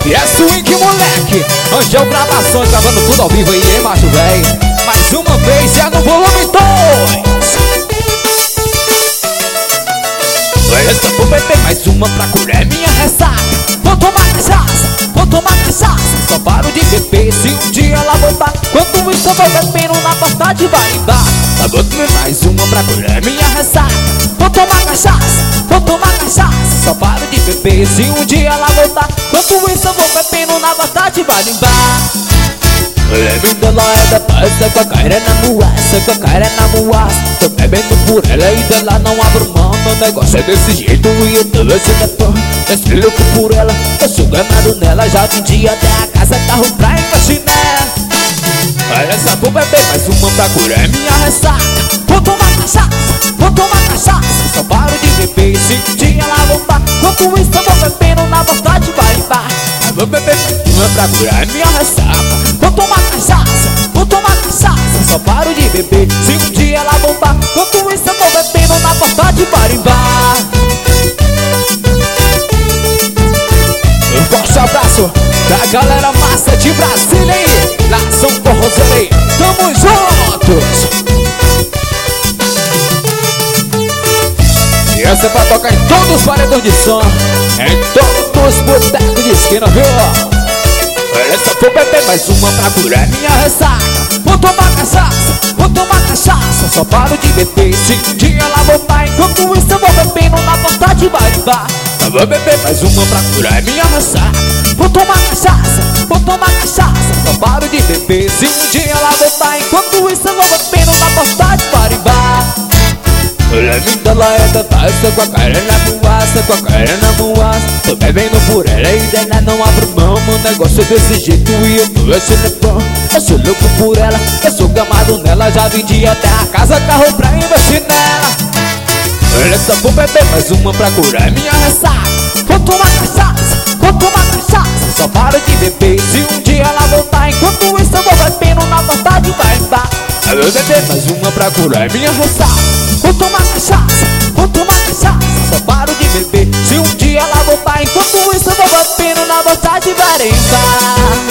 E é swing, moleque. Angel Gravações, gravando tudo ao vivo aí, hein, macho véi. Mais uma vez, é no volume 2. Essa vou beber mais uma pra curar minha ressaca. Vou tomar cachaça, só paro de beber se um dia ela voltar. Quando isso eu vou bebendo na vontade vai embora. Vou beber mais uma pra curar minha ressaca. Vou tomar cachaça, só paro de beber se um dia ela voltar. Quando isso eu vou bebendo na vontade vai embora. Lembro dela é da paz, com a cara na muaça, com a cara na muaça. Tô bebendo por ela e dela não abro mão. Meu negócio é desse jeito e eu tô assim pão. Eu sou louco por ela, eu sou gamado nela. Já vendi até a casa, carro pra investir nela. Olha só, vou beber mais uma pra curar minha ressaca. Vou tomar cachaça, só paro de beber se um dia ela voltar. Quando isso eu vou bebendo na vontade vai embora. Vou beber mais uma pra curar minha ressaca. Vou tomar cachaça, só paro de beber se um dia ela voltar. Quando isso eu vou bebendo na vontade para embar. Um forte abraço pra galera massa de Brasília aí, nação forrozeira aí, tamo juntos. E essa é pra tocar em todos os paredões de som, em todos os botecos de esquina, viu? Olha só, vou beber mais uma pra curar minha ressaca. Vou tomar cachaça, só paro de beber se um dia ela voltar. Enquanto isso eu vou bebendo na vontade vai embora. Vou beber mais uma pra curar minha ressaca. Vou tomar cachaça, só paro de beber se um dia ela voltar. Enquanto isso eu vou bebendo na vontade vai embora. Olha, linda, ela é da taça, com a cara na muaça, com a cara na muaça. Tô bebendo por ela e dela não abro mão. Meu negócio é desse jeito e eu tô achando bom. Eu sou louco por ela, eu sou gamado nela. Já vendi até a casa, carro pra investir nela. Olha só, vou beber mais uma pra curar minha ressaca. Vou tomar cachaça, só paro de beber se um dia ela voltar. Enquanto isso eu vou bebendo na vontade vai embora. Eu vou beber mais uma pra curar minha ressaca. Vou tomar cachaça, só paro de beber se um dia ela voltar. Enquanto isso eu vou bebendo na vontade vai embora.